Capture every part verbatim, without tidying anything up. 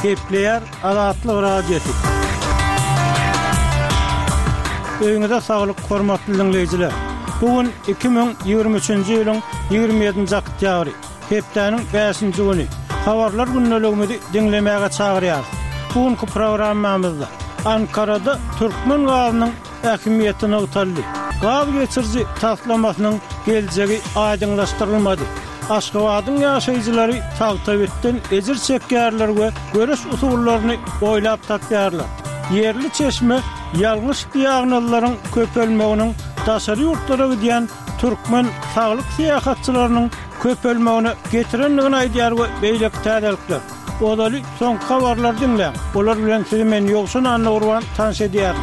Kepler Azatlyk radiosu. Öňüňizde saglyk, hormatly dinleýijiler. Bugün iki bin ýygrimi üçinji ýylyň ýygrimi ýedinji oktýabry, hepdeniň beşinji güni. Habarlar günnelegimizi dinlemäge çagyrýar. Bugünkü programmamyzda Ankarada Türkmen gazynyň ähmiýetini öwtaldy. Gaz geçirji taslamasynyň geljegi aýdyňlaşdyrylmady. Aşgabatyň ýaşaýjylary tagtabetden ejir çekýärler we göreş usullaryny oýlap tapýarlar. Yerli çeşme ýalňyş diýagnoslaryň köpelmeginiň daşary ýurtlara gidýän türkmen saglyk syýahatçylarynyň köpelmegine getirenligini aýdýar we beýlek täzelikler. Odaly soňky habarlar dinleň. Olar bilen sizi men ýokşun Anna Urban tanış edýär.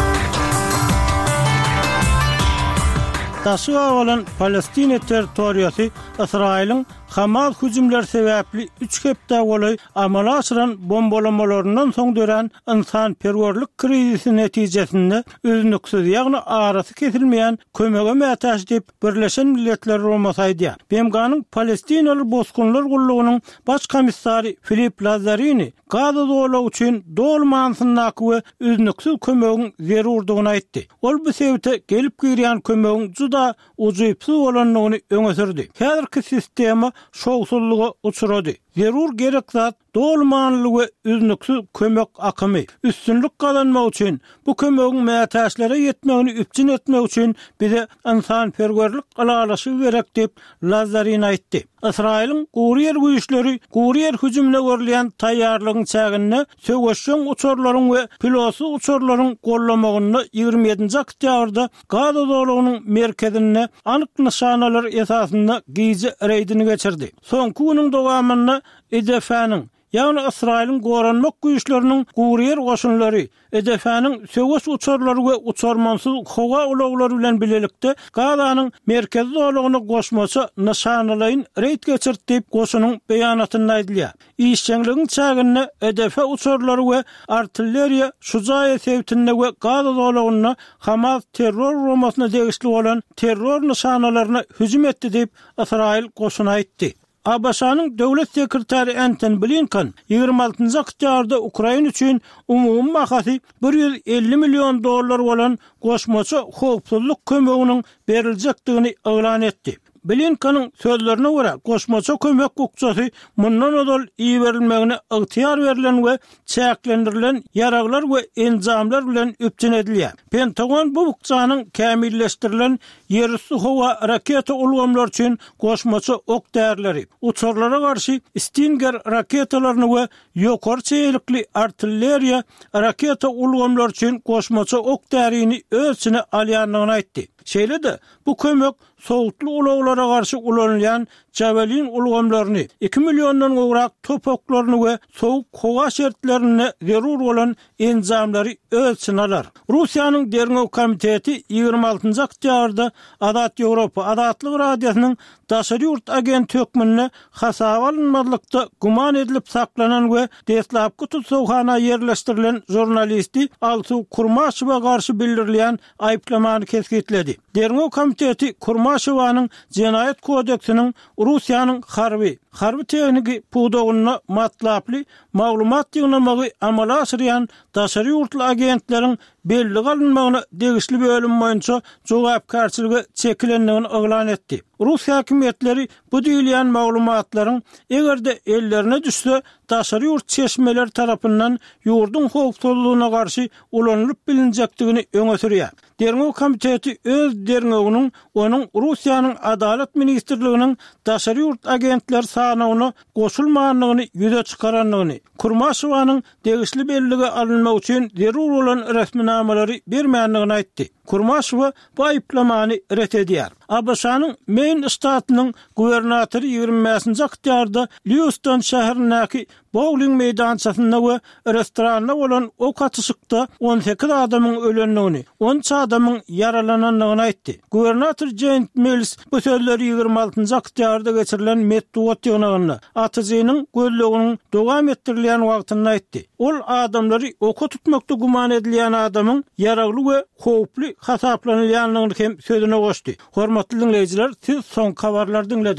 Daşy awalan Palestina territoriýasy Israýlyň Hamas hüjümleri sebäpli üç hepde goly amala aşyran bombalamalaryndan soň dören insan perwerlik krizisi netijesinde özünüksiz ýagny arasy kesilmeýän kömege mätäş diýip Birleşen Milletler Romasaýdy. B M G'nyň Palestinaly bosgunlar gullugynyň baş komissary Filip Lazzarini Gaza dowlaty üçin dolmansynaky we özünüksiz kömegiň zerurdygyny aýtdy. Ol bu sebäpde gelip girýän kömegiň juda uzypsy bolanlygyny öňe sürdi. Häzirki sistema şowsulluğa uçurady. Zerur gerek zat dolmanlyk we üznüksiz kömek akymy. Üstünlük kazanmak üçin bu kömegiň mätäşlere ýetmegini üpçün etmek üçin bize insan perwerlik alalasy gerek diýip Lazzarini aýtdy. Israýlyň Guriýer güýçleri Guriýer hüjümine görülýän taýýarlygyň çägine söwüşçüň uçurlaryň we pilosy uçurlaryň gollamagyny ýygrimi ýedinji oktýabrda Gaza dowlatynyň merkezine anyk nişanalar esasynda gizi reýdini geçirdi. Soňky güniň dowamyny E D F'niň ýagny Israýlyň goranmak güýçleriniň Guriýer goşunlary, E D F'niň söwüş uçurlary we uçurmansyz howa ulaglary bilen bilelikde Gazanyň merkezi dowlatyny goşmasy nişanalaryň reýt geçirdi diýip goşunyň beýanatynda aýdylýar. İşçiňligiň çägine E D F uçurlary we artilleriýa şujaýa sebäpine we Gaza dowlatyna Hamas terror romasyna degişli bolan terror nişanalaryna hüjüm etdi diýip Israýl goşuny aýtdy. A B S-nyň döwlet sekretary Antony Blinken ýygrimi altynji oktýabrda Ukraina üçin umumy mahasy bir ýüz elli million dollar bolan goşmaçy howpsuzlyk kömeginiň beriljekdigini elan etdi. Blinken'in sözlerine göre goşmaça kömek hukukçası mundan odal iyi verilmegine ıhtiyar verilen ve çäklendirilen yaraglar ve enzamlar bilen üpçün edilýär. Pentagon bu hukukçanın kämilleştirilen yerüstü hova raketa ulgamlar için goşmaça ok därleri, uçurlara karşı Stinger raketalarını ve yokar çeýilikli artilleriya raketa ulgamlar için goşmaça ok därini ölçüne alýanlygyny aýtdy. Şeýle-de bu kömek soğutlu ulaglara karşı ulanılan Javelin ulgamlaryny iki milyondan gowrak topoklaryny we soğuk howa şertlerini zerur bolan enzamlary ölçün alar. Russiýanyň Dernew komiteti ýygrimi altynji oktýabrda Azat Ýewropa Azatlyk radiosynyň daşary ýurt agent hökmüne hasaba alınmadykda guman edilip saklanan we deslapky tutsawhana ýerleşdirilen jurnalisti Alsu Kurmaşowa garşy bildirilýän aýplamany kesgitledi. Dernew komiteti Kurmaşowanyň Jenaýat kodeksiniň Russiýanyň harby harby tehniki pudogyna matlaply maglumat ýygnamagy amala aşyrýan daşary ýurtly agentleriň belli alınmagyna degişli bölüm boýunça jogapkarçylygy çekilenligini elan etdi. Russiýa häkimetleri bu diýilýän maglumatlaryň egerde ellerine düşse daşary ýurt çeşmeler tarapyndan ýurdun howpsuzlygyna garşy ulanylyp bilinjekdigini öňe sürýär. Dernew komiteti öz dernewynyň onuň Russiýanyň Adalet ministrliginiň daşary ýurt agentler sanawyny goşulmanlygyny ýüze çykaranlygyny, Kurmaşowanyň degişli belligi alınmak üçin zerur bolan resminamalary bermänligini aýtdy. Kurmaşowa bu aýplamany ret edýär. A B S-nyň Maine ştatynyň gubernatory ýygrimi beşinji oktýabrda Lewiston şäherindäki bowling meýdançasynda we restoranda bolan ok atışykda on sekiz adamyň ölenligini, on üç adamyň yaralananlygyny aýtdy. Gubernator James Mills bu sözleri ýygrimi altynji oktýabrda geçirilen medeniýet ýygnagyny atyjynyň gözleginiň dowam etdirilýän wagtyny aýtdy. Ol adamlary oka tutmakda guman edilýän adamyň yaragly we howply hasaplanylýanlygyny hem sözüne goşdy. Hormatly dinleýijiler, siz soň habarlar dinlediniz.